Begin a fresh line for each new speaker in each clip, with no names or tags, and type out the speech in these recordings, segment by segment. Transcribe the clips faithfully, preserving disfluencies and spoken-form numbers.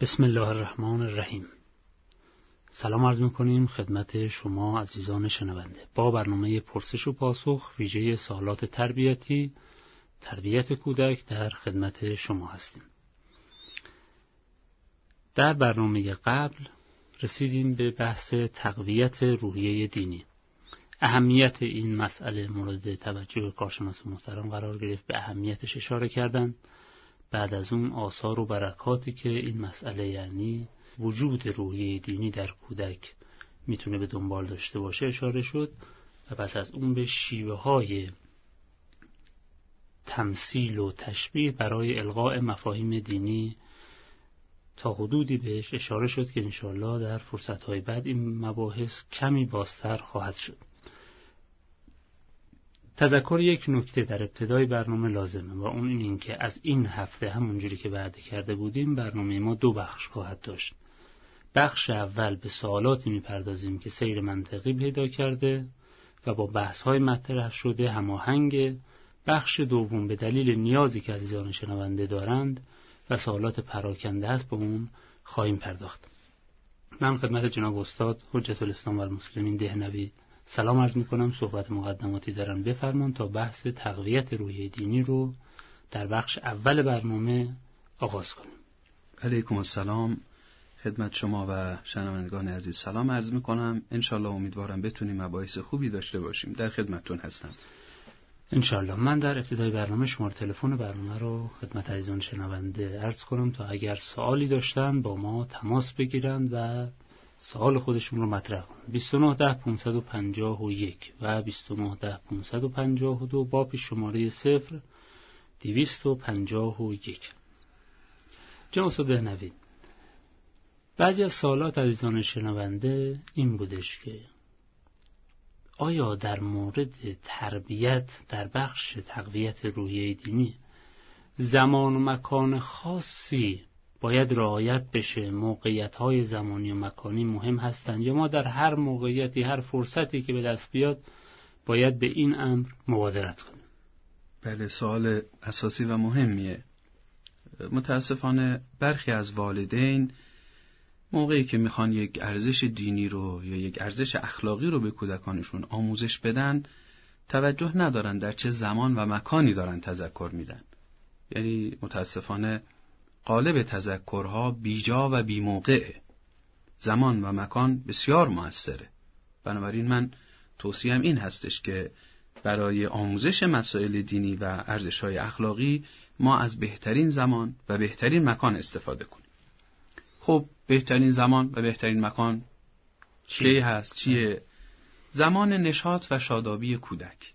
بسم الله الرحمن الرحیم. سلام عرض می‌کنیم خدمت شما عزیزان شنونده. با برنامه پرسش و پاسخ ویژه سوالات تربیتی، تربیت کودک در خدمت شما هستیم. در برنامه قبل رسیدیم به بحث تقویت روحیه دینی. اهمیت این مسئله مورد توجه کارشناس محترم قرار گرفت، به اهمیتش اشاره کردن. بعد از اون آثار و برکاتی که این مسئله یعنی وجود روحیه دینی در کودک میتونه به دنبال داشته باشه اشاره شد و پس از اون به شیوه های تمثیل و تشبیه برای القاء مفاهیم دینی تا حدودی بهش اشاره شد که انشاءالله در فرصت‌های بعد این مباحث کمی بازتر خواهد شد. تذکر یک نکته در ابتدای برنامه لازمه و اون این که از این هفته همونجوری که وعده کرده بودیم برنامه ما دو بخش خواهد داشت. بخش اول به سوالاتی میپردازیم که سیر منطقی پیدا کرده و با بحث‌های مطرح شده هماهنگ. بخش دوم به دلیل نیازی که عزیزان شنونده دارند و سوالات پراکنده است به اون خواهیم پرداخت. من خدمت جناب استاد حجت الاسلام و المسلمین دهنوی سلام عرض میکنم. صحبت مقدماتی دارم، بفرمان تا بحث تقویت روحیه دینی رو در بخش اول برنامه آغاز کنیم.
علیکم السلام خدمت شما و شنوندگان عزیز سلام عرض میکنم. انشالله امیدوارم بتونیم مباحث خوبی داشته باشیم. در خدمتتون هستم
انشالله. من در ابتدای برنامه شماره تلفن برنامه رو خدمت عزیزان شنونده عرض کنم تا اگر سوالی داشتن با ما تماس بگیرند و سوال خودشون رو مطرح کنند. بیست و نه ده پانصد و پنجاه و یک و بیست و نه ده پانصد و پنجاه و دو با پیش شماره صفر دویست و پنجاه و یک. جناب استاد دهنوی، بعضی از سوالات عزیزان شنونده این بودش که آیا در مورد تربیت در بخش تقویت روحیه دینی زمان و مکان خاصی باید رعایت بشه؟ موقعیت‌های زمانی و مکانی مهم هستند یا ما در هر موقعیتی هر فرصتی که به دست بیاد باید به این امر مبادرت کنیم؟
بله، سوال اساسی و مهمیه. متاسفانه برخی از والدین موقعی که میخوان یک ارزش دینی رو یا یک ارزش اخلاقی رو به کودکانشون آموزش بدن توجه ندارن در چه زمان و مکانی دارن تذکر میدن. یعنی متاسفانه غالب تذکرها بیجا و بی‌موقعه. زمان و مکان بسیار مؤثره. بنابراین من توصیه‌ام این هستش که برای آموزش مسائل دینی و ارزش‌های اخلاقی ما از بهترین زمان و بهترین مکان استفاده کنیم. خب بهترین زمان و بهترین مکان چی هست؟ چیه؟ زمان نشاط و شادابی کودک.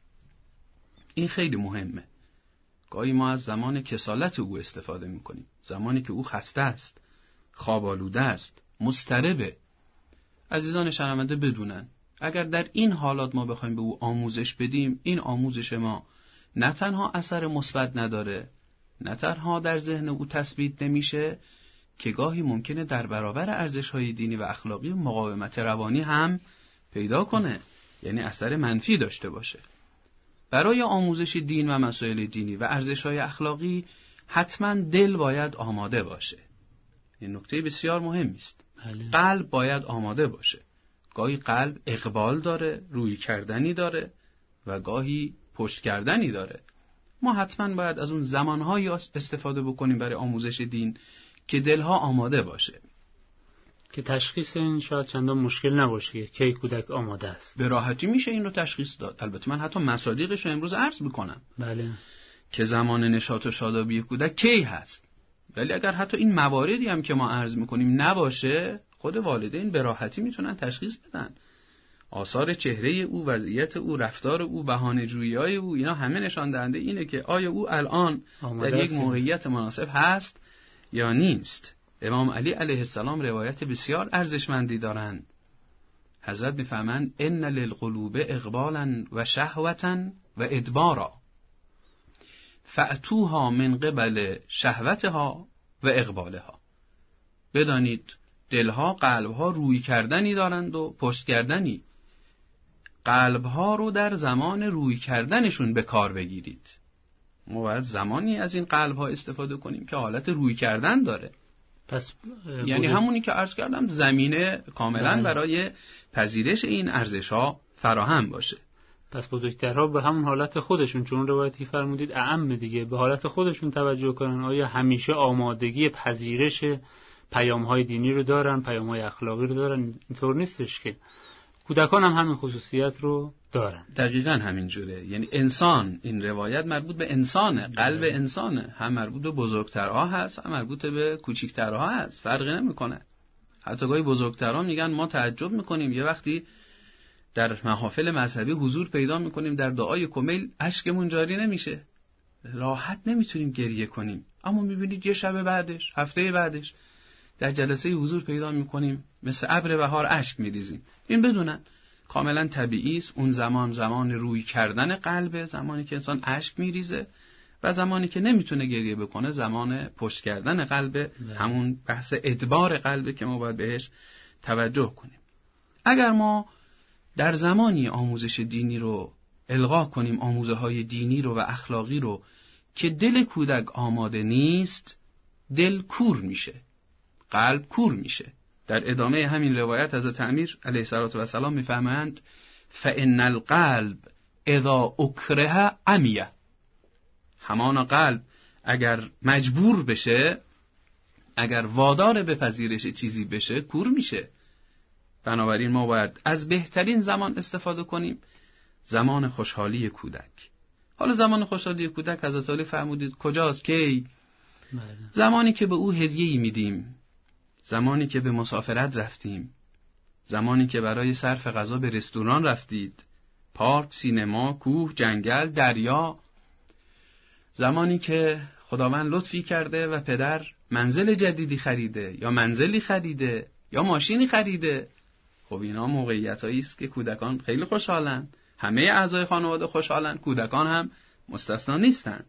این خیلی مهمه. گاهی ما از زمان کسالت او استفاده میکنیم، زمانی که او خسته است، خواب آلوده است، مضطربه. عزیزان شنونده بدونن اگر در این حالات ما بخوایم به او آموزش بدیم، این آموزش ما نه تنها اثر مثبت نداره، نه تنها در ذهن او تثبیت نمیشه، که گاهی ممکنه در برابر ارزش‌های دینی و اخلاقی مقاومت روانی هم پیدا کنه، یعنی اثر منفی داشته باشه. برای آموزش دین و مسائل دینی و ارزش‌های اخلاقی حتما دل باید آماده باشه. این نکته بسیار مهمی است. قلب باید آماده باشه. گاهی قلب اقبال داره، روی کردنی داره و گاهی پشت کردنی داره. ما حتما باید از اون زمان‌هایی استفاده بکنیم برای آموزش دین که دلها آماده باشه،
که تشخیص این شاید چندان مشکل نباشه که کودک آماده است.
به راحتی میشه این رو تشخیص داد. البته من حتی مصادیقش رو امروز عرض میکنم.
بله.
که زمان نشاط و شادابی کودک کی هست. ولی اگر حتی این مواردی هم که ما عرض میکنیم نباشه، خود والدین به راحتی میتونن تشخیص بدن. آثار چهره او، وضعیت او، رفتار او، بهانه‌جویی‌های او، اینا همه نشان دهنده اینه که آیا او الان در یک موقعیت مناسب هست یا نیست. امام علی علیه السلام روایت بسیار ارزشمندی دارند. حضرت میفهمند ان للقلوب اقبالا و شهوتا و ادبارا فأتوها من قبل شهوتها و اقبالها. بدانید دلها، قلبها روی کردنی دارند و پشت کردنی. قلبها رو در زمان روی کردنشون به کار بگیرید. ما باید زمانی از این قلبها استفاده کنیم که حالت روی کردن داره.
پس
یعنی همونی که عرض کردم زمینه کاملا بله. برای پذیرش این ارزش‌ها فراهم باشه.
پس بزرگترها به همون حالت خودشون، چون روایتی فرمودید اعم دیگه، به حالت خودشون توجه کنن. آیا همیشه آمادگی پذیرش پیام‌های دینی رو دارن، پیام‌های اخلاقی رو دارن؟ اینطور نیستش که کودکان هم همین خصوصیت رو دارن.
دقیقاً همین جوره. یعنی انسان، این روایت مربوط به انسانه، قلب انسانه، هم مربوط به بزرگترها هست هم مربوط به کوچیکترها هست، فرقی نمیکنه. حتی گاهی بزرگترها میگن ما تعجب میکنیم یه وقتی در محافل مذهبی حضور پیدا میکنیم در دعای کمیل اشکمون جاری نمیشه، راحت نمیتونیم گریه کنیم، اما میبینید یه شب بعدش، هفته بعدش در جلسه حضور پیدا میکنیم مثل ابر بهار اشک میریزیم. این بدونن کاملا طبیعی است. اون زمان زمان روی کردن قلبه، زمانی که انسان اشک میریزه، و زمانی که نمیتونه گریه بکنه زمان پشت کردن قلبه، همون بحث ادبار قلبه که ما باید بهش توجه کنیم. اگر ما در زمانی آموزش دینی رو القا کنیم، آموزه های دینی رو و اخلاقی رو، که دل کودک آماده نیست، دل کور میشه، قلب کور میشه. در ادامه همین روایت حضرت امیر علیه السلام میفهمند فإن القلب اذا اکره عمیه، همانا قلب اگر مجبور بشه، اگر وادار به پذیرش چیزی بشه، کور میشه. بنابراین ما باید از بهترین زمان استفاده کنیم، زمان خوشحالی کودک. حالا زمان خوشحالی کودک حضرت علی فرمودید کجاست؟ کی؟ زمانی که به او هدیه‌ای میدیم، زمانی که به مسافرت رفتیم، زمانی که برای صرف غذا به رستوران رفتید، پارک، سینما، کوه، جنگل، دریا، زمانی که خداوند لطفی کرده و پدر منزل جدیدی خریده یا منزلی خریده یا ماشینی خریده. خب اینا موقعیتایی است که کودکان خیلی خوشحالن، همه اعضای خانواده خوشحالن، کودکان هم مستثنا نیستند.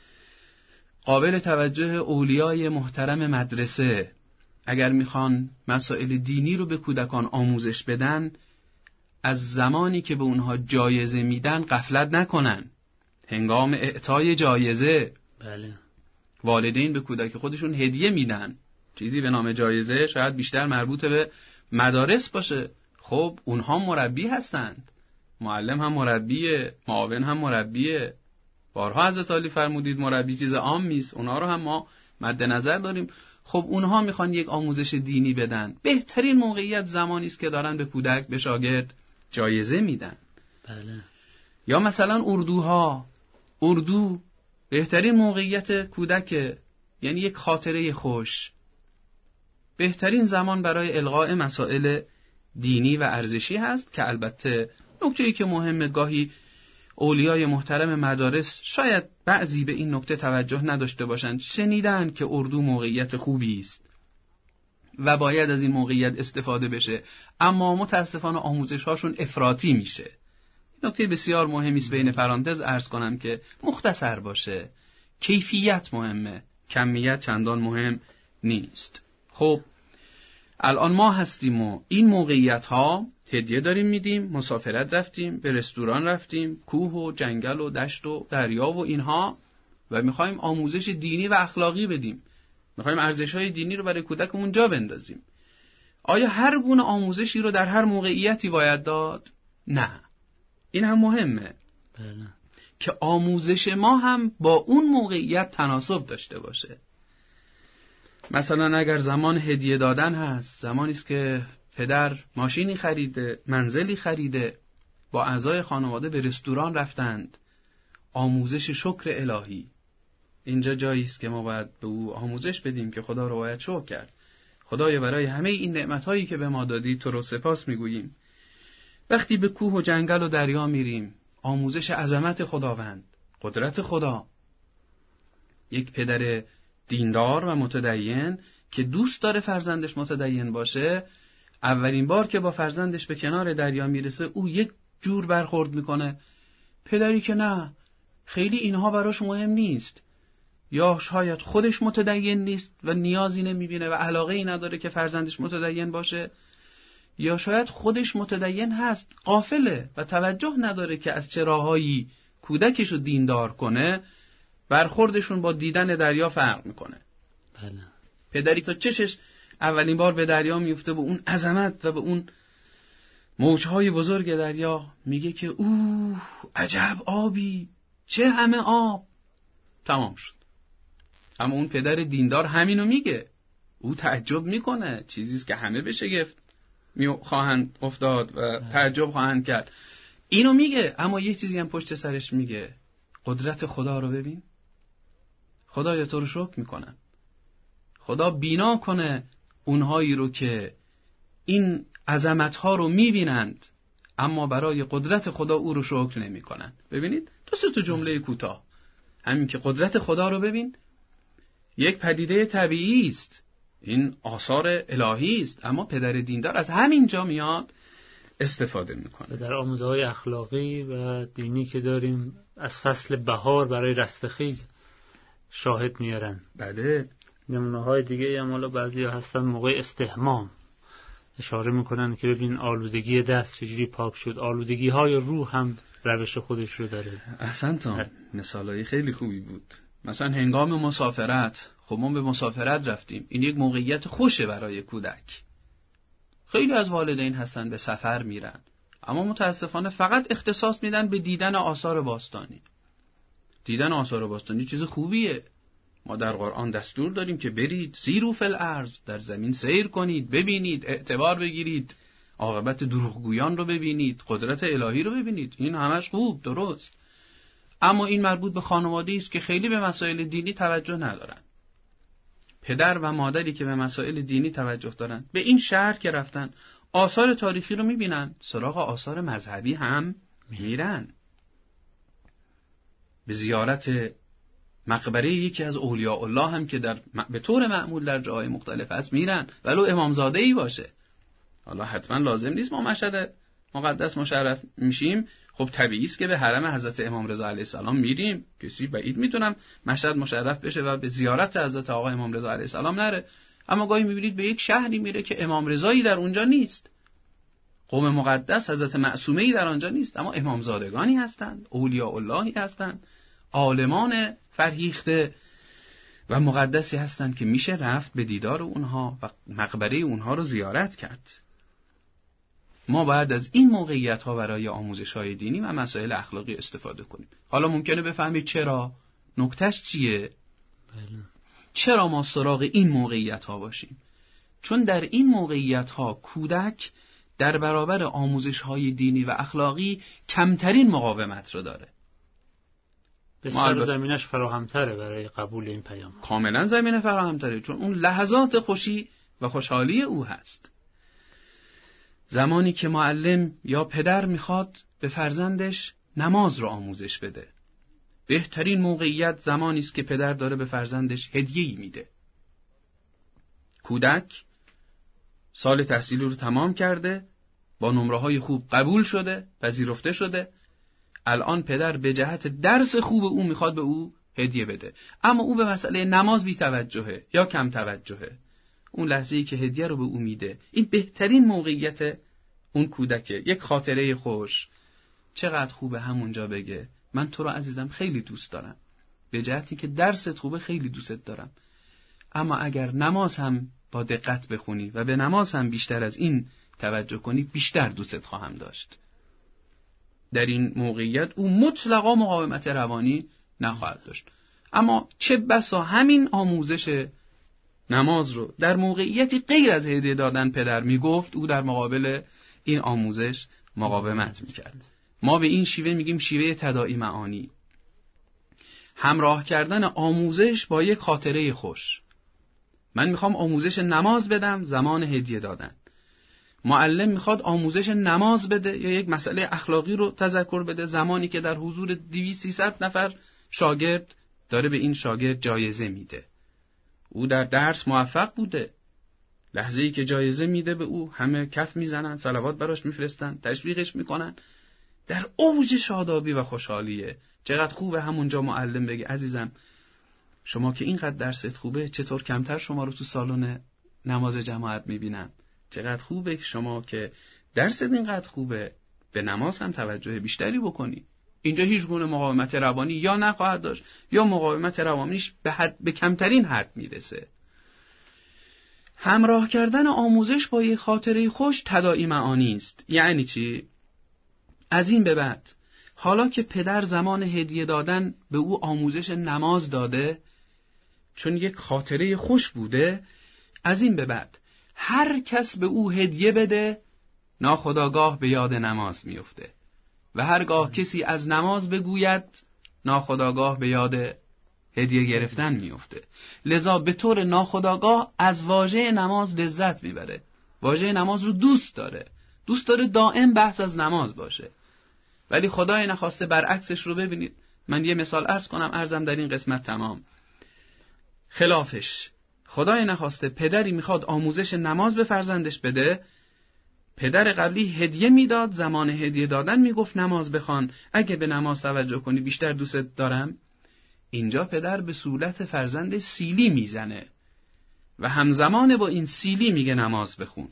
قابل توجه اولیای محترم مدرسه اگر میخوان مسائل دینی رو به کودکان آموزش بدن، از زمانی که به اونها جایزه میدن غفلت نکنن. هنگام اعطای جایزه،
بله،
والدین به کودک خودشون هدیه میدن، چیزی به نام جایزه، شاید بیشتر مربوط به مدارس باشه. خب اونها مربی هستند، معلم هم مربیه، معاون هم مربیه. بارها حضرت علی فرمودید مربی چیز عامی است، اونها رو هم ما مد نظر داریم. خب اونها میخوان یک آموزش دینی بدن، بهترین موقعیت زمانی است که دارن به کودک، به شاگرد جایزه میدن.
بله.
یا مثلا اردوها، اردو بهترین موقعیت کودک، یعنی یک خاطره خوش، بهترین زمان برای القاء مسائل دینی و ارزشی هست. که البته نکته‌ای که مهمه، گاهی اولیای محترم مدارس شاید بعضی به این نکته توجه نداشته باشند، شنیدن که اردو موقعیت خوبی است و باید از این موقعیت استفاده بشه، اما متاسفانه آموزش هاشون افراطی میشه. نکته بسیار مهمی است، بین پرانتز عرض کنم که مختصر باشه. کیفیت مهمه، کمیت چندان مهم نیست. خب الان ما هستیم و این موقعیت ها هدیه داریم میدیم، مسافرت رفتیم، به رستوران رفتیم، کوه و جنگل و دشت و دریا و اینها، و میخوایم آموزش دینی و اخلاقی بدیم، میخوایم ارزش‌های دینی رو برای کودکمون جا بندازیم. آیا هر گونه آموزشی رو در هر موقعیتی باید داد؟ نه. این هم مهمه.
بله.
که آموزش ما هم با اون موقعیت تناسب داشته باشه. مثلا اگر زمان هدیه دادن هست، زمانی است که پدر ماشینی خریده، منزلی خریده، با اعضای خانواده به رستوران رفتند، آموزش شکر الهی، اینجا جایی است که ما باید به او آموزش بدیم که خدا رو باید شکر کرد. خدایا برای همه این نعمت‌هایی که به ما دادی تو رو سپاس میگوییم. وقتی به کوه و جنگل و دریا میریم، آموزش عظمت خداوند، قدرت خدا. یک پدر دیندار و متدین که دوست داره فرزندش متدین باشه، اولین بار که با فرزندش به کنار دریا میرسه او یک جور برخورد میکنه. پدری که نه، خیلی اینها براش مهم نیست، یا شاید خودش متدین نیست و نیازی نمیبینه و علاقه ای نداره که فرزندش متدین باشه، یا شاید خودش متدین هست، غافله و توجه نداره که از چه راهایی کودکش رو دیندار کنه. برخوردشون با دیدن دریا فرق میکنه.
بله.
پدری تا چشش اولین بار به دریا میفته، به اون عظمت و به اون موجهای بزرگ دریا، میگه که اوه عجب آبی، چه همه آب. تمام شد. اما اون پدر دیندار همینو میگه، او تعجب میکنه، چیزیست که همه به شگفت خواهند افتاد و تعجب خواهند کرد. اینو میگه، اما یه چیزی هم پشت سرش میگه، قدرت خدا رو ببین. خدایا تو رو شکر میکنم. خدا بینا کنه اونهایی رو که این عظمت‌ها رو می‌بینند اما برای قدرت خدا او رو شکر نمی‌کنند. ببینید دو سه تا جمله کوتاه، همین که قدرت خدا رو ببین، یک پدیده طبیعی است، این آثار الهی است، اما پدر دیندار از همین جا میاد استفاده می‌کنه.
در آموزه‌های اخلاقی و دینی که داریم از فصل بهار برای رستخیز شاهد میارن.
بله.
نمونه‌های دیگه هم حالا بعضیا هستن موقع استحمام اشاره میکنن که ببین آلودگی دست چجوری پاک شد. آلودگی های روح هم روش خودش رو داره.
احسنتم، مثالای خیلی خوبی بود. مثلا هنگام مسافرت، خب ما به مسافرت رفتیم، این یک موقعیت خوشه برای کودک. خیلی از والدین هستن به سفر میرن اما متاسفانه فقط اختصاص میدن به دیدن آثار باستانی. دیدن آثار باستانی چیز خوبیه. ما در قرآن دستور داریم که برید سیروا فی الارض، در زمین سیر کنید، ببینید، اعتبار بگیرید، عاقبت دروغگویان رو ببینید، قدرت الهی رو ببینید. این همش خوب، درست. اما این مربوط به خانواده‌ای است که خیلی به مسائل دینی توجه ندارن. پدر و مادری که به مسائل دینی توجه دارن، به این شهر که رفتن آثار تاریخی رو میبینن، سراغ آثار مذهبی هم میرن. به زیارت مقبره یکی از اولیاء الله هم که در به طور معمول در جاهای مختلف هست میرن، ولو امامزاده ای باشه. حالا حتما لازم نیست ما مشهد مقدس مشرف میشیم، خب طبیعی است که به حرم حضرت امام رضا علیه السلام میریم. کسی بعید میتونم مشهد مشرف بشه و به زیارت حضرت آقا امام رضا علیه السلام نره. اما گاهی میبینید به یک شهری میره که امام رضایی در اونجا نیست، قوم مقدس حضرت معصومه‌ای در آنجا نیست، اما امامزادگانی هستند، اولیاء اللهی هستند، عالمان فرهیخته و مقدسی هستند که میشه رفت به دیدار اونها و مقبره اونها رو زیارت کرد. ما باید از این موقعیت ها برای آموزش های دینی و مسائل اخلاقی استفاده کنیم. حالا ممکنه بفهمید چرا، نکتهش چیه؟
بله.
چرا ما سراغ این موقعیت ها باشیم؟ چون در این موقعیت ها کودک در برابر آموزش های دینی و اخلاقی کمترین مقاومت رو داره.
بسیار زمینش فراهمتره برای قبول این پیام.
کاملا زمینه فراهمتره، چون اون لحظات خوشی و خوشحالی او هست. زمانی که معلم یا پدر میخواد به فرزندش نماز رو آموزش بده، بهترین موقعیت زمانی است که پدر داره به فرزندش هدیه‌ای میده. کودک سال تحصیلی رو تمام کرده، با نمره‌های خوب قبول شده، پذیرفته شده. الان پدر به جهت درس خوب او میخواد به او هدیه بده، اما او به مسئله نماز بی توجهه یا کم توجهه. اون لحظه‌ای که هدیه رو به او میده، این بهترین موقعیت اون کودکه. یک خاطره خوش، چقدر خوبه همونجا بگه من تو رو عزیزم خیلی دوست دارم، به جهتی که درست خوبه خیلی دوست دارم، اما اگر نماز هم با دقت بخونی و به نماز هم بیشتر از این توجه کنی بیشتر دوست خواهم داشت. در این موقعیت او مطلقا مقاومت روانی نخواهد داشت. اما چه بسا همین آموزش نماز رو در موقعیتی غیر از هدیه دادن پدر میگفت، او در مقابل این آموزش مقاومت میکرد. ما به این شیوه میگیم شیوه تداعی معانی، همراه کردن آموزش با یک خاطره خوش. من میخوام آموزش نماز بدم، زمان هدیه دادن. معلم میخواد آموزش نماز بده یا یک مسئله اخلاقی رو تذکر بده، زمانی که در حضور دویست سیصد نفر شاگرد داره به این شاگرد جایزه میده. او در درس موفق بوده، لحظه‌ای که جایزه میده به او همه کف میزنن، صلوات براش میفرستن، تشویقش میکنن، در اوج شادابی و خوشحالیه. چقدر خوبه همونجا معلم بگه عزیزم شما که اینقدر درست خوبه، چطور کمتر شما رو تو سالن نماز جماعت میبینم. چقدر خوبه که شما که درست اینقدر خوبه به نماز هم توجه بیشتری بکنی. اینجا هیچ گونه مقاومت روانی یا نخواهد داشت یا مقاومت روانیش به حد به کمترین حد میرسه. همراه کردن آموزش با یک خاطره خوش تداعی معانی است. یعنی چی؟ از این به بعد حالا که پدر زمان هدیه دادن به او آموزش نماز داده، چون یک خاطره خوش بوده، از این به بعد هر کس به او هدیه بده ناخودآگاه به یاد نماز میفته و هرگاه کسی از نماز بگوید ناخودآگاه به یاد هدیه گرفتن میفته. لذا به طور ناخودآگاه از واژه نماز لذت میبره، واژه نماز رو دوست داره، دوست داره دائم بحث از نماز باشه. ولی خدای نخواسته برعکسش رو ببینید. من یه مثال عرض کنم، عرضم در این قسمت تمام. خلافش، خدای نخواسته پدری میخواد آموزش نماز به فرزندش بده، پدر قبلی هدیه میداد، زمان هدیه دادن میگفت نماز بخوان، اگه به نماز توجه کنی بیشتر دوست دارم. اینجا پدر به صورت فرزند سیلی میزنه و همزمان با این سیلی میگه نماز بخون.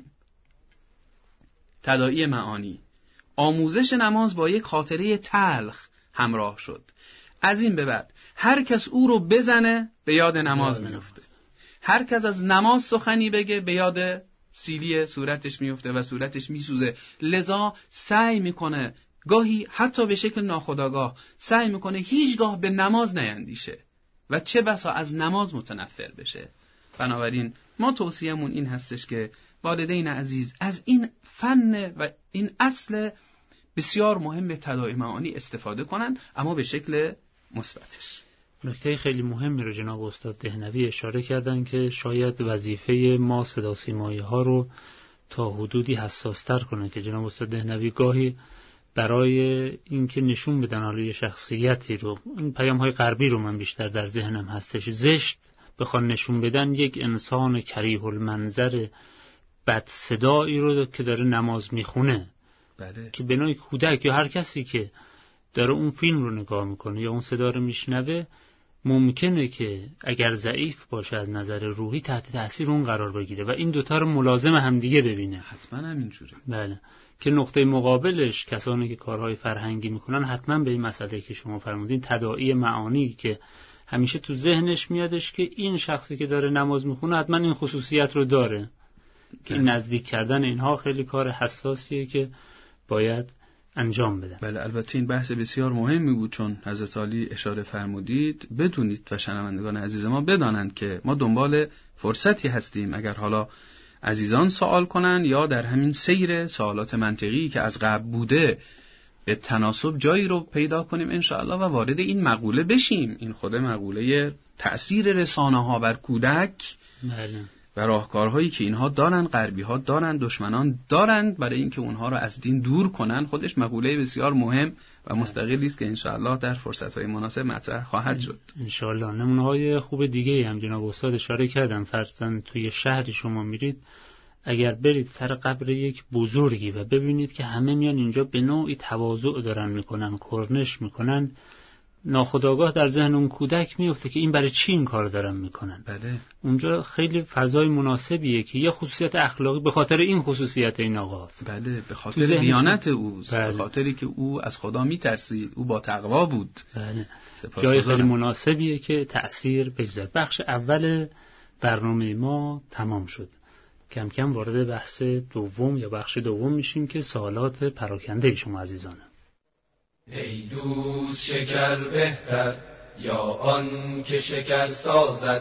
تداعی معانی، آموزش نماز با یک خاطره تلخ همراه شد. از این به بعد هر کس او رو بزنه به یاد نماز میفته، هر کس از نماز سخنی بگه به یاد سیلی صورتش میفته و صورتش میسوزه. لذا سعی میکنه گاهی حتی به شکل ناخودآگاه سعی میکنه هیچگاه به نماز نیندیشه و چه بسا از نماز متنفر بشه. بنابراین ما توصیه‌مون این هستش که والدین عزیز از این فن و این اصل بسیار مهم به تداعی معانی استفاده کنن، اما به شکل مثبتش.
نکته خیلی مهمی رو جناب استاد دهنوی اشاره کردن که شاید وظیفه ما صدا سیمایی ها رو تا حدودی حساستر کنه که جناب استاد دهنوی گاهی برای اینکه نشون بدن حالا یه شخصیتی رو، این پیام های غربی رو من بیشتر در ذهنم هستش، زشت بخوان نشون بدن یک انسان کریه المنظر بد صدایی رو که داره نماز میخونه.
بله. که
بنای کودک یا هر کسی که داره اون فیلم رو نگاه میکنه یا اون صدا رو میشنوه ممکنه که اگر ضعیف باشه از نظر روحی تحت تاثیر اون قرار بگیره و این دوتا رو ملازم همدیگه ببینه.
حتما همینجوره.
بله. که نقطه مقابلش کسانی که کارهای فرهنگی میکنن حتما به این مسئله که شما فرمودین تداعی معانی که همیشه تو ذهنش میادش که این شخصی که داره نماز میخونه حتما این خصوصیت رو داره، که این نزدیک کردن اینها خیلی کار حساسیه که باید انجام بدن.
بله، البته این بحث بسیار مهمی بود، چون حضرت علی اشاره فرمودید بدونید و شنوندگان عزیز ما بدانند که ما دنبال فرصتی هستیم، اگر حالا عزیزان سوال کنن یا در همین سیر سوالات منطقی که از قبل بوده به تناسب جایی رو پیدا کنیم انشاءالله و وارد این مقوله بشیم. این خود مقوله تأثیر رسانه ها بر کودک
بله.
و راهکارهایی که اینها دارن، غربی ها دارن، دشمنان دارند برای اینکه اونها رو از دین دور کنن، خودش مقوله بسیار مهم و مستقلی است که انشاءالله در فرصت‌های مناسب مطرح خواهد شد.
انشاءالله. نمونه‌های خوب دیگه هم جناب استاد اشاره کردن. فرضاً توی شهری شما میرید، اگر برید سر قبر یک بزرگی و ببینید که همه میان اینجا به نوعی تواضع دارن میکنن، کرنش میکنن، ناخودآگاه در ذهن اون کودک میفته که این برای چی این کار دارن میکنن.
بله.
اونجا خیلی فضای مناسبیه که یه خصوصیت اخلاقی به خاطر این خصوصیت این آقاست.
بله، به خاطر دیانت اوست. بله. به خاطری که او از خدا میترسید، او با تقوا بود.
بله. جای خیلی مناسبیه که تأثیر بگذاره. بخش اول برنامه ما تمام شد. کم کم وارد بحث دوم یا بخش دوم میشیم که سوالات پراکنده شما عزیزانه.
ای دوست شکر بهتر یا آن که شکر سازد،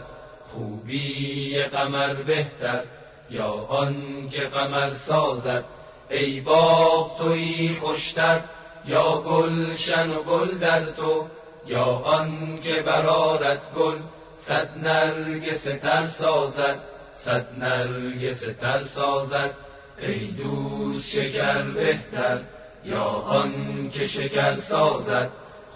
خوبی قمر بهتر یا آن که قمر سازد. ای باغ تویی خوشتر یا گلشن و گل در تو، یا آن که برآرد گل صد نرگس تر سازد، صد نرگس تر سازد. ای دوست شکر بهتر یا آن که شکر سازد،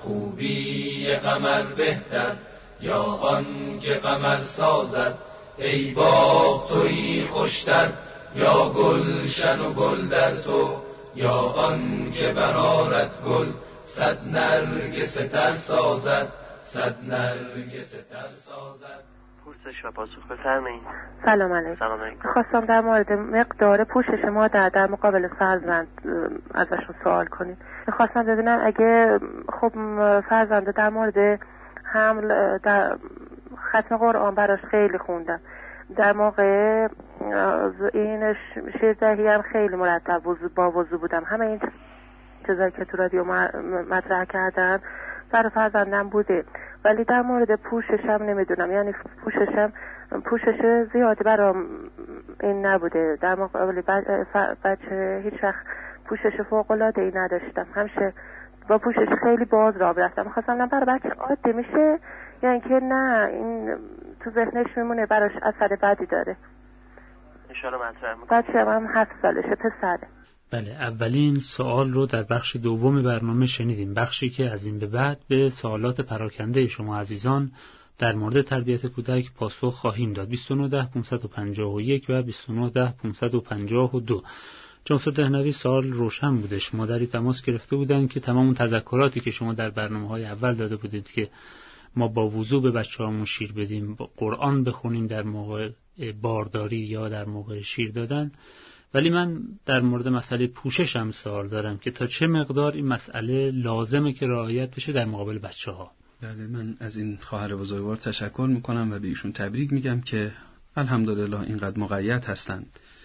خوبی قمر بهتر یا آن که قمر سازد. ای باغ تویی خوشتر یا گلشن و گل در تو، یا آن که برآرد گل صد نرگس تر سازد، صد نرگس تر سازد.
پرسش و پاسخ بفرمایید.
سلام علیکم.
سلام علیکم.
خواستم در مورد مقدار پوشش مادر در مقابل فرزند ازشون سوال کنید. خواستم ببینم اگه خب فرزند در مورد حمل در ختم قرآن براش خیلی خوندم، در موقع این شیردهی هم خیلی مرتب وضو با وضو بودم. همه این چیزایی که تو رادیو مطرح کردن برای فرزندم بوده، ولی در مورد پوششم نمیدونم، یعنی پوششم پوشش زیادی برام این نبوده. در مقابل بچه هیچ وقت پوشش فوق‌العاده ای نداشتم، همیشه با پوشش خیلی باز راه رفتم. خواستم برای بچه عادی میشه یا اینکه نه این تو ذهنش میمونه براش اثر بدی داره.
انشالله مطرح میکنم.
بچه هم هفت سالشه، پسره.
بله، اولین سوال رو در بخش دوم برنامه شنیدیم، بخشی که از این به بعد به سوالات پراکنده شما عزیزان در مورد تربیت کودک پاسخ خواهیم داد. بیست و نه ده پانصد و پنجاه و یک و بیست و نه ده پانصد و پنجاه و دو. جناب دهنوی سوال روشن بودش. مادری تماس گرفته بودن که تمام اون تذکراتی که شما در برنامه‌های اول داده بودید که ما با وضو به بچه‌هامون شیر بدیم، با قرآن بخونیم در موقع بارداری یا در موقع شیر دادن، ولی من در مورد مسئله پوشش هم سوال دارم که تا چه مقدار این مسئله لازمه که رعایت بشه در مقابل بچه‌ها.
بله، من از این خواهر بزرگوار تشکر میکنم و به ایشون تبریک میگم که الحمدلله اینقدر مقید هستند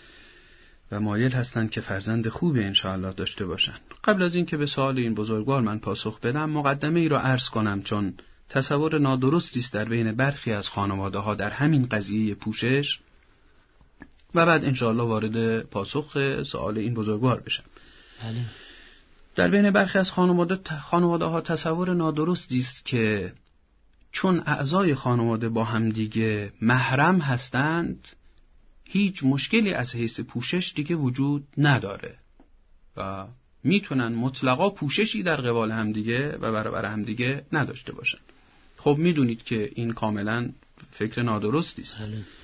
و مایل هستند که فرزند خوبی انشاءالله داشته باشن. قبل از این که به سوال این بزرگوار من پاسخ بدم، مقدمه ای را عرض کنم، چون تصور نادرستی است در بین برخی از خانواده ها در همین قضیه پوشش، و بعد انشاءالله وارد پاسخ سوال این بزرگوار بشم.
بله.
در بین برخی از خانواده خانواده ها تصور نادرستی است که چون اعضای خانواده با همدیگه محرم هستند، هیچ مشکلی از حیث پوشش دیگه وجود نداره و میتونن مطلقا پوششی در قبال همدیگه و برابر همدیگه نداشته باشن. خب میدونید که این کاملا فکر نادرستی است.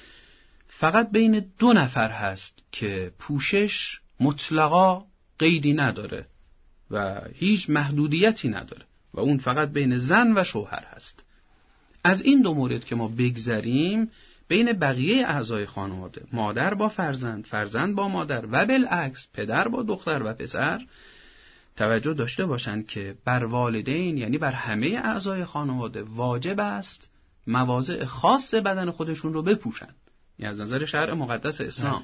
فقط بین دو نفر هست که پوشش مطلقا قیدی نداره و هیچ محدودیتی نداره و اون فقط بین زن و شوهر هست. از این دو مورد که ما بگذریم، بین بقیه اعضای خانواده، مادر با فرزند، فرزند با مادر و بالعکس پدر با دختر و پسر، توجه داشته باشند که بر والدین، یعنی بر همه اعضای خانواده، واجب است مواضع خاص بدن خودشون رو بپوشن، یعنی از نظر شرع مقدس اسلام،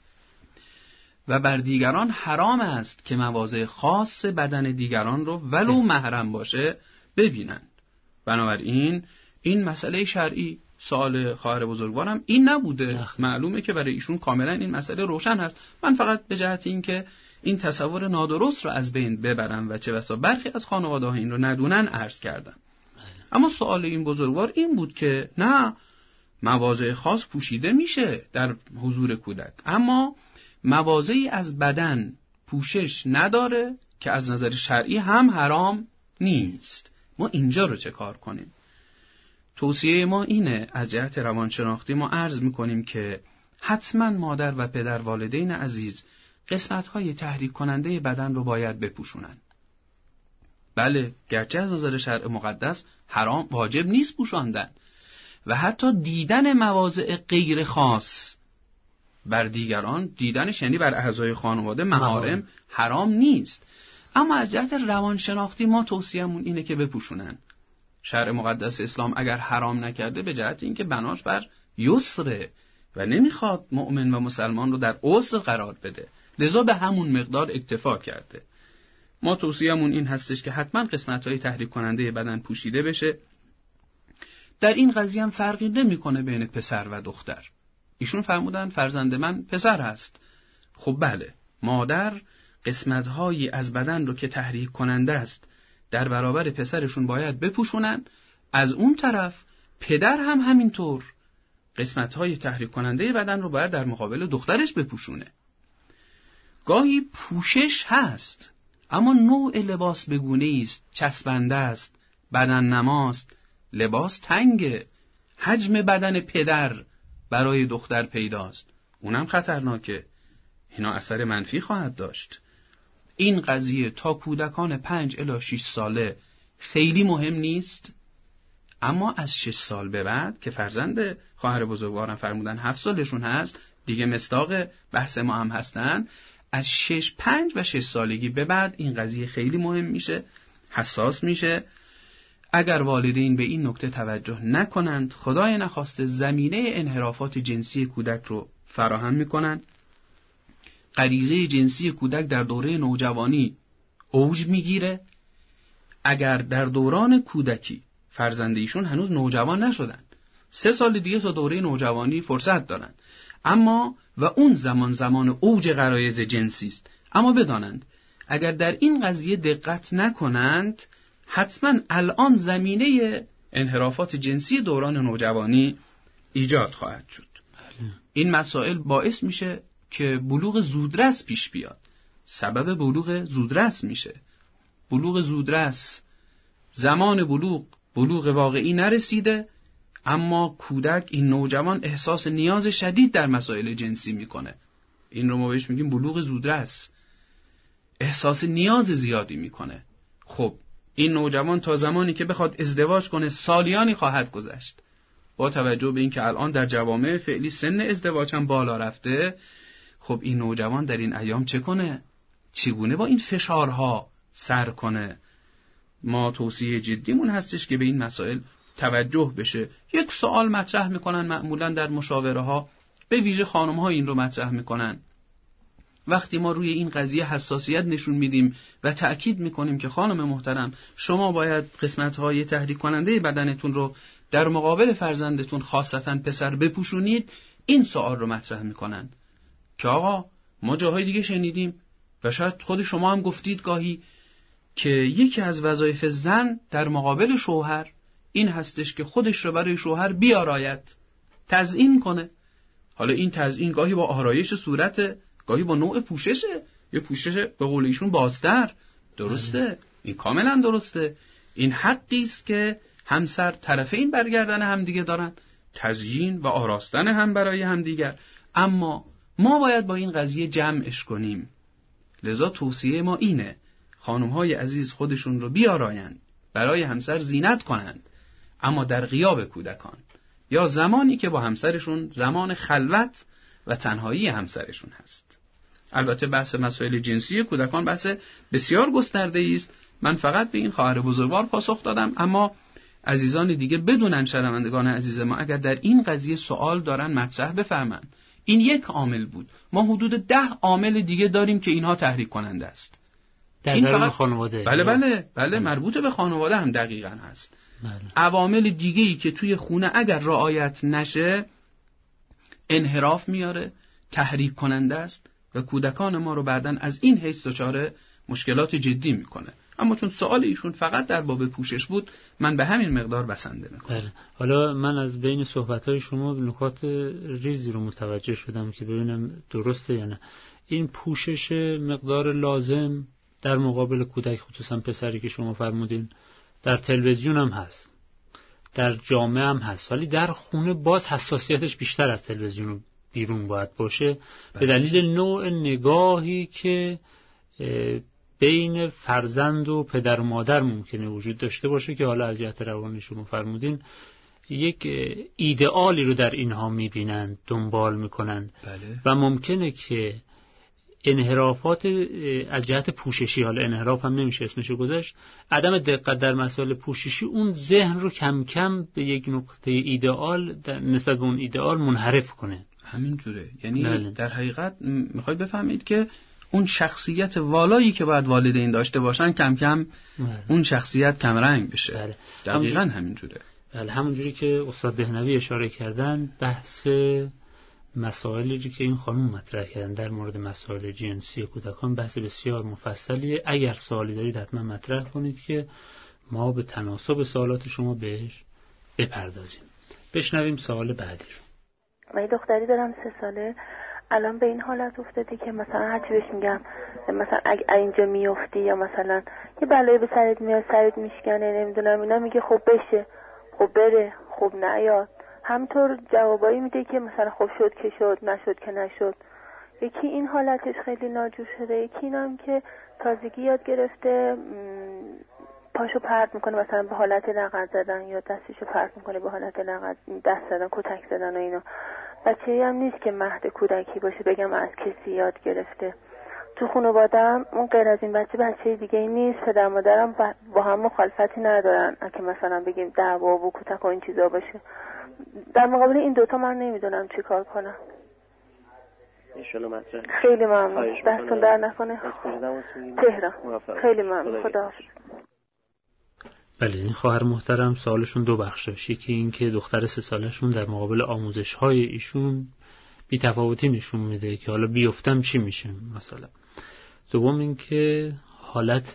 و بر دیگران حرام است که مواضع خاص بدن دیگران رو ولو محرم باشه ببینن. بنابراین این مسئله شرعی، سوال خواهر بزرگوارم این نبوده. معلومه که برای ایشون کاملا این مسئله روشن هست. من فقط به جهت این که این تصور نادرست رو از بین ببرم و چه بسا برخی از خانواده ها این رو ندونن عرض کردم. اما سوال این بزرگوار این بود که نه، مواضع خاص پوشیده میشه در حضور کودک، اما مواضعی از بدن پوشش نداره که از نظر شرعی هم حرام نیست. ما اینجا رو چه کار کنیم؟ توصیه ما اینه، از جهت روانشناختی ما عرض میکنیم که حتما مادر و پدر والدین عزیز قسمت‌های تحریک کننده بدن رو باید بپوشونن. بله، گرچه از نظر شرع مقدس حرام واجب نیست پوشاندن و حتی دیدن مواضع غیر خاص بر دیگران، دیدنش یعنی بر اعضای خانواده محارم، حرام نیست، اما از جهت روانشناختی ما توصیه‌مون اینه که بپوشونن. شرع مقدس اسلام اگر حرام نکرده به جهت اینکه بناش بر یسره و نمیخواد مؤمن و مسلمان رو در عسر قرار بده، لذا به همون مقدار اکتفا کرده. ما توصیه‌مون این هستش که حتما قسمت‌های تحریک کننده بدن پوشیده بشه. در این قضیه هم فرقی نمی‌کنه بین پسر و دختر. ایشون فرمودن فرزند من پسر هست. خب بله، مادر قسمت‌هایی از بدن رو که تحریک کننده است در برابر پسرشون باید بپوشونن. از اون طرف پدر هم همینطور قسمت‌های تحریک کننده بدن رو باید در مقابل دخترش بپوشونه. گاهی پوشش هست اما نوع لباس بگونه است، چسبنده است، بدن نماست، لباس تنگه، حجم بدن پدر برای دختر پیداست، اونم خطرناکه، اینا اثر منفی خواهد داشت. این قضیه تا کودکان پنج الی شش ساله خیلی مهم نیست، اما از شش سال به بعد که فرزند خواهر بزرگوارم فرمودن هفت سالشون هست، دیگه مصداق بحث ما هم هستن، از شش پنج و شش سالگی به بعد این قضیه خیلی مهم میشه، حساس میشه. اگر والدین به این نکته توجه نکنند، خدای نخواسته زمینه انحرافات جنسی کودک رو فراهم میکنن. غریزه جنسی کودک در دوره نوجوانی اوج میگیره. اگر در دوران کودکی فرزند ایشون هنوز نوجوان نشدن، سه سال دیگه تا دوره نوجوانی فرصت دارن، اما و اون زمان زمان اوج غرایز جنسی است. اما بدانند اگر در این قضیه دقت نکنند، حتما الان زمینه انحرافات جنسی دوران نوجوانی ایجاد خواهد شد. این مسائل باعث میشه که بلوغ زودرس پیش بیاد. سبب بلوغ زودرس میشه. بلوغ زودرس، زمان بلوغ بلوغ واقعی نرسیده، اما کودک، این نوجوان احساس نیاز شدید در مسائل جنسی میکنه. این رو ما بهش میگیم بلوغ زودرس. احساس نیاز زیادی میکنه. خب این نوجوان تا زمانی که بخواد ازدواج کنه سالیانی خواهد گذشت. با توجه به اینکه الان در جوامع فعلی سن ازدواج هم بالا رفته، خب این نوجوان در این ایام چه کنه؟ چگونه با این فشارها سر کنه؟ ما توصیه جدیمون هستش که به این مسائل توجه بشه. یک سوال مطرح میکنن معمولا در مشاوره ها، به ویژه خانم ها این رو مطرح میکنن. وقتی ما روی این قضیه حساسیت نشون میدیم و تأکید میکنیم که خانم محترم شما باید قسمت‌های تحریک کننده بدنتون رو در مقابل فرزندتون خاصتاً پسر بپوشونید، این سوال رو مطرح میکنن که آقا ما جاهای دیگه شنیدیم و شاید خود شما هم گفتید گاهی که یکی از وظایف زن در مقابل شوهر این هستش که خودش رو برای شوهر بیاراید، تزیین کنه. حالا این تزیین گاهی با آرایش صورت، گاهی با نوع پوششه، یه پوشش به قول ایشون بازتر. درسته، این کاملا درسته. این حقی است که همسر طرفین برگردن هم دیگه دارن، تزیین و آراستن هم برای هم دیگر. اما ما باید با این قضیه جمعش کنیم. لذا توصیه ما اینه خانم‌های عزیز خودشون رو بیارایند، برای همسر زینت کنند، اما در غیاب کودکان یا زمانی که با همسرشون زمان خلوت و تنهایی همسرشون هست. البته بحث مسائل جنسی کودکان بحث بسیار گسترده است. من فقط به این خواهر بزرگوار پاسخ دادم، اما عزیزان دیگه بدونن، شنوندگان عزیز ما، اگر در این قضیه سوال دارن مطرح بفرمن. این یک عامل بود، ما حدود ده عامل دیگه داریم که اینها تحریک کننده است.
در
این
درون
فقط
خانواده.
بله بله بله مربوط به خانواده هم دقیقاً هست.
بله.
عوامل دیگه‌ای که توی خونه اگر رعایت نشه انحراف میاره، تحریک کننده است و کودکان ما رو بعداً از این حیث دچار مشکلات جدی میکنه. اما چون سوال ایشون فقط در باب پوشش بود، من به همین مقدار بسنده میکنم.
بله. حالا من از بین صحبت‌های شما نکات ریزی رو متوجه شدم که ببینم درسته یا نه. این پوشش مقدار لازم در مقابل کودک، خصوصا پسری که شما فرمودین، در تلویزیون هم هست، در جامعه هم هست، ولی در خونه باز حساسیتش بیشتر از تلویزیون بیرون باید باشه. بله. به دلیل نوع نگاهی که بین فرزند و پدر و مادر ممکنه وجود داشته باشه که حالا از جهت روانی شما فرمودین یک ایدئالی رو در اینها میبینند، دنبال میکنند.
بله.
و ممکنه که انحرافات از جهت پوششی، حالا انحراف هم نمیشه اسمشو گذاشت، عدم دقت در مسائل پوششی اون ذهن رو کم کم به یک نقطه ایدئال نسبت به اون ایدئال منحرف کنه.
همینجوره. یعنی
بله.
در حقیقت میخواید بفهمید که اون شخصیت والایی که باید والدین داشته باشن کم کم بله. اون شخصیت کم رنگ بشه.
بله.
دقیقاً همینجوره.
بله، همونجوری که استاد بهنوی اشاره کردن، بحث مسائلی که این خانم مطرح کردن در مورد مسائل جنسی کودکان بحث بسیار مفصلیه. اگر سوالی دارید حتما مطرح کنید که ما به تناسب سوالات شما بهش بپردازیم. بشنویم سوال بعدی رو.
من دختری دارم سه ساله، الان به این حالت افتاده که مثلا هرچی بهش میگم مثلا اگه اینجا میافتی یا مثلا یه بلایی به سرت میاد، سرت میشکنه، نمیدونم اینا، میگه خب بشه، خب بره، خب نیاد. همطور جوابایی میده که مثلا خب شد که شد، نشد که نشد. یکی این حالتش خیلی ناجور شده، یکی اینم که تازگی یاد گرفته پاشو پرت میکنه مثلا به حالت لغت زدن یا دستشو پرت میکنه به حالت لغت دست زدن، کتک زدن و اینا. بچه‌ای هم نیست که مهد کودکی باشه بگم از کسی یاد گرفته. تو خانواده‌ام اون غیر از این بچه بچه دیگه ای نیست. پدر مادرم با هم مخالفتی ندارن اگه مثلا بگیم دعوا و کتک و این چیزا باشه. در مقابل این دوتا من نمیدونم چی کار کنم.
انشالله مطرح.
خیلی ممنون، دستون در نکنه. تهران. خیلی ممنون، خدا.
بله، این خواهر محترم سوالشون دو بخش داشت. یکی این که دختر سه سالشون در مقابل آموزش‌های ایشون بی‌تفاوتی نشون میده که حالا بیفتم چی میشه مثلا. دوم این که حالت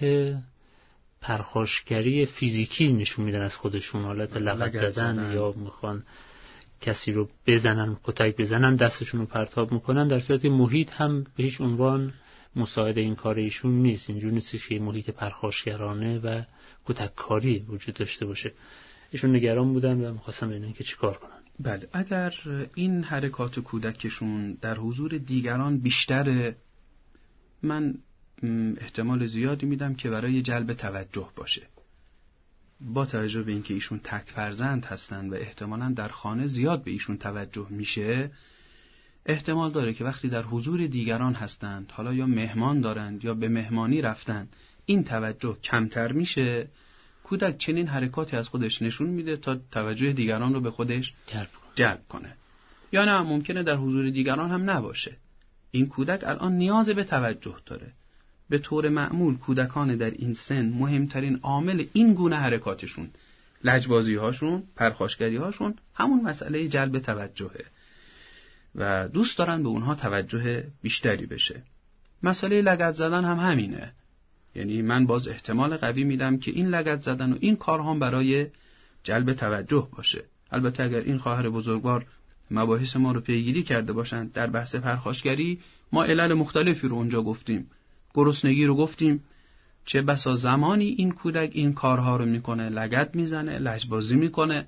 پرخاشگری فیزیکی نشون میدن از خودشون، حالت لغت زدن, زدن یا میخوان کسی رو بزنن، کتک بزنن، دستشون رو پرتاب میکنن، در صورتی محیط هم به هیچ عنوان مساعد این کار ایشون نیست. اینجور نیست که محیط پرخاشگرانه و کتککاری وجود داشته باشه. ایشون نگران بودن و میخواستم ببینن که چی کار کنن.
بله، اگر این حرکات کودکشون در حضور دیگران بیشتره، من احتمال زیادی میدم که برای جلب توجه باشه. با توجه به اینکه ایشون تک فرزند هستن و احتمالاً در خانه زیاد به ایشون توجه میشه، احتمال داره که وقتی در حضور دیگران هستند، حالا یا مهمان دارند یا به مهمانی رفتن، این توجه کمتر میشه. کودک چنین حرکاتی از خودش نشون میده تا توجه دیگران رو به خودش جلب کنه. یا نه، ممکنه در حضور دیگران هم نباشه. این کودک الان نیاز به توجه داره. به طور معمول کودکان در این سن مهمترین عامل این گونه حرکاتشون، لجبازی هاشون، پرخاشگری هاشون، همون مسئله جلب توجهه و دوست دارن به اونها توجه بیشتری بشه. مسئله لگد زدن هم همینه. یعنی من باز احتمال قوی میدم که این لگد زدن و این کار هم برای جلب توجه باشه. البته اگر این خواهر بزرگوار مباحث ما رو پیگیری کرده باشند در بحث پرخاشگری، ما علل مختلفی رو اونجا گفتیم. گرسنگی رو گفتیم، چه بسا زمانی این کودک این کارها رو میکنه، لگد میزنه، لجبازی میکنه،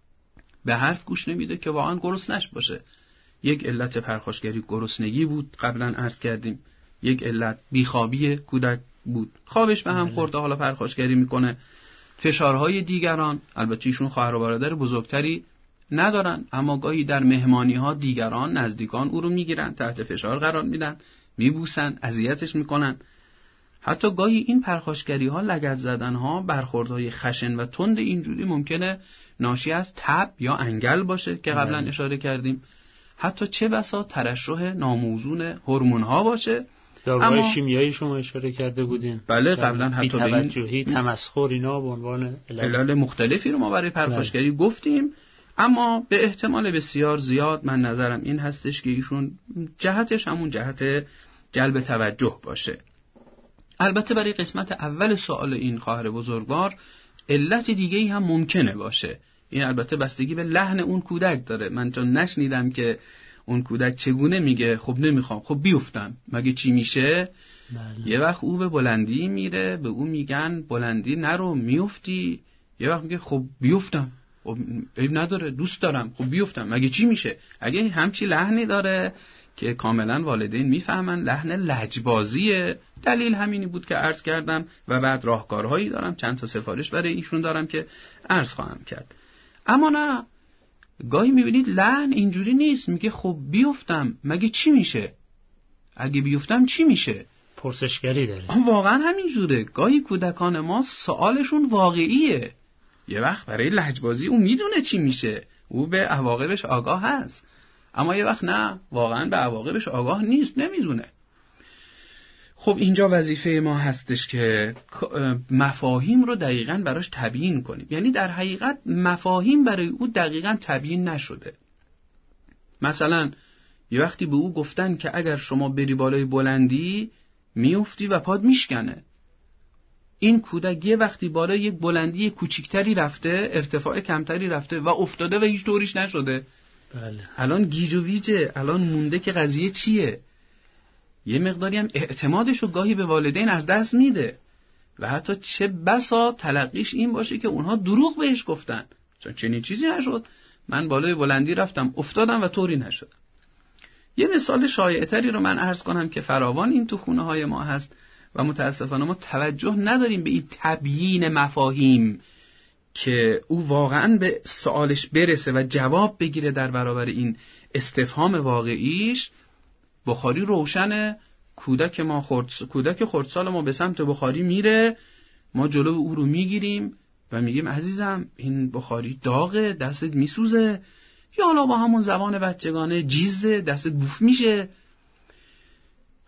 به حرف گوش نمیده که واقعا گرسنش باشه. یک علت پرخاشگری گرسنگی بود، قبلا عرض کردیم. یک علت بیخوابی کودک بود، خوابش به هم خورده، حالا پرخاشگری میکنه. فشارهای دیگران، البته ایشون خواهر و برادر بزرگتری ندارن، اما گاهی در مهمانی ها دیگران، نزدیکان او رو میگیرن، تحت فشار قرار میدن، میبوسن، اذیتش میکنن. حتی گاهی این پرخاشگری ها، لگد زدن ها، برخوردهای خشن و تند اینجوری ممکنه ناشی از تب یا انگل باشه که قبلا اشاره کردیم. حتی چه بسا ترشح ناموزون هورمون ها باشه.
داروهای شیمیایی شما اشاره کرده بودین.
بله، قبلا حتی به
توجهی، تمسخر، اینا به عنوان
علل مختلفی رو ما برای پرخاشگری گفتیم. اما به احتمال بسیار زیاد من نظرم این هستش که ایشون جهتش همون جهت جلب توجه باشه. البته برای قسمت اول سوال این خواهر بزرگوار علت دیگه‌ای هم ممکنه باشه. این البته بستگی به لحن اون کودک داره. من چون نشنیدم که اون کودک چگونه میگه خب نمیخوام، خب بیفتم، مگه چی میشه؟
بله.
یه وقت او به بلندی میره، به او میگن بلندی نرو میفتی. یه وقت میگه خب بیفتم، خب عیب نداره، دوست دارم، خب بیفتم، مگه چی میشه؟ اگه همچی لحنی داره که کاملا والدین میفهمن لحن لجبازیه، دلیل همینی بود که عرض کردم و بعد راهکارهایی دارم، چند تا سفارش برای ایشون دارم که عرض خواهم کرد. اما نه، گاهی میبینید لحن اینجوری نیست، میگه خب بیفتم، مگه چی میشه؟ اگه بیفتم چی میشه؟
پرسشگری داره.
واقعا همینجوره. گاهی کودکان ما سوالشون واقعیه. یه وقت برای لجبازی اون میدونه چی میشه، او به عواقبش آگاه هست، اما یه وقت نه، واقعا به عواقبش آگاه نیست، نمیدونه. خب اینجا وظیفه ما هستش که مفاهیم رو دقیقاً براش تبیین کنیم. یعنی در حقیقت مفاهیم برای او دقیقاً تبیین نشده. مثلا یه وقتی به او گفتن که اگر شما بری بالای بلندی میافتی و پاد میشکنه. این کودک یه وقتی بالای یک بلندی کوچیکتری رفته، ارتفاع کمتری رفته و افتاده و هیچ طوریش نشده.
بله.
الان گیج و ویجه، الان مونده که قضیه چیه. یه مقداری هم اعتمادش رو گاهی به والدین از دست میده و حتی چه بسا تلقیش این باشه که اونها دروغ بهش گفتن، چون چنین چیزی نشد، من بالای بلندی رفتم افتادم و طوری نشدم. یه مثال شایع‌تری رو من عرض کنم که فراوان این تو خونه های ما هست و متاسفانه ما توجه نداریم به این تبیین مفاهیم که او واقعاً به سوالش برسه و جواب بگیره در برابر این استفهام واقعیش. بخاری روشنه، کودک ما خرد کودک خردسال ما به سمت بخاری میره، ما جلو او رو میگیریم و میگیم عزیزم این بخاری داغه، دستت میسوزه، یا حالا با همون زبان بچگانه جیزه، دستت بوف میشه.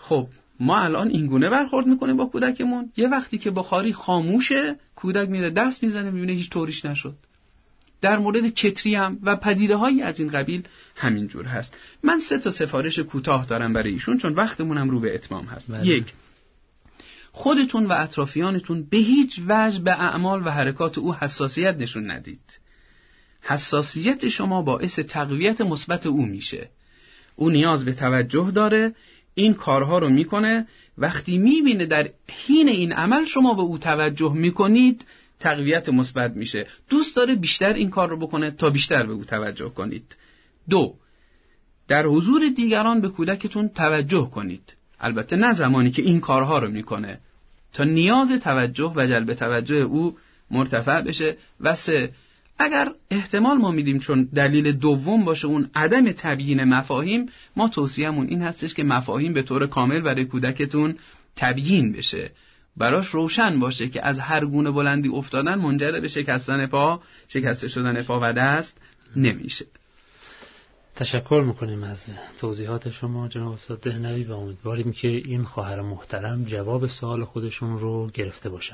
خب ما الان این گونه برخورد میکنیم با کودکمون. یه وقتی که بخاری خاموشه، کودک میره دست میزنه، میبینه هیچ طوریش نشد. در مورد کتری هم و پدیده هایی از این قبیل همینجور هست. من سه تا سفارش کوتاه دارم برای ایشون، چون وقتمونم رو به اتمام هست. بله. یک، خودتون و اطرافیانتون به هیچ وجه به اعمال و حرکات او حساسیت نشون ندید. حساسیت شما باعث تقویت مثبت او میشه. او نیاز به توجه داره، این کارها رو میکنه. وقتی میبینه در حین این عمل شما به او توجه میکنید، تقویت مثبت میشه. دوست داره بیشتر این کار رو بکنه تا بیشتر به او توجه کنید. دو، در حضور دیگران به کودکتون توجه کنید. البته نه زمانی که این کارها رو میکنه، تا نیاز توجه و جلب توجه او مرتفع بشه. و سه، اگر احتمال ما میدیم چون دلیل دوم باشه اون عدم تبیین مفاهیم، ما توصیه‌مون این هستش که مفاهیم به طور کامل برای کودکتون تبیین بشه، براش روشن باشه که از هر گونه بلندی افتادن منجر به شکستن پا، شکسته شدن پا و دست نمیشه.
تشکر میکنیم از توضیحات شما جناب استاد دهنوی و امیدواریم که این خواهر محترم جواب سوال خودشون رو گرفته باشن.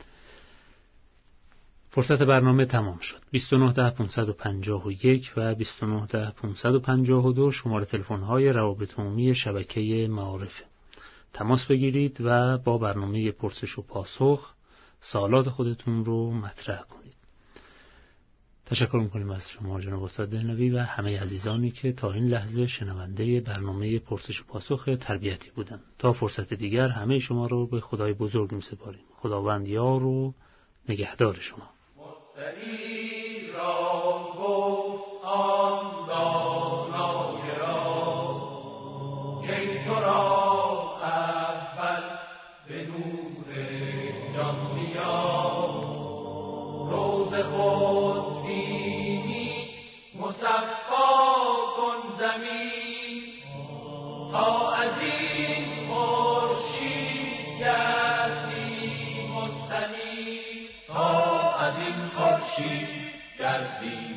فرصت برنامه تمام شد. بیست و نه ده پانصد و پنجاه و یک و بیست و نه ده پانصد و پنجاه و دو شماره تلفن‌های روابط عمومی شبکه معارف. تماس بگیرید و با برنامه پرسش و پاسخ سوالات خودتون رو مطرح کنید. تشکر می‌کنیم از شما جناب استاد دهنوی و همه عزیزانی که تا این لحظه شنونده برنامه پرسش و پاسخ تربیتی بودند. تا فرصت دیگر همه شما رو به خدای بزرگ می‌سپاریم. خداوند یار و نگهدار شما.
مستقیم را گفت آن دانای را که تو را اول به نور جان بیار، روز خود بینی مصفا کن زمین، تا از این خورشید گردی مستنیر، تا از این خورشید گردی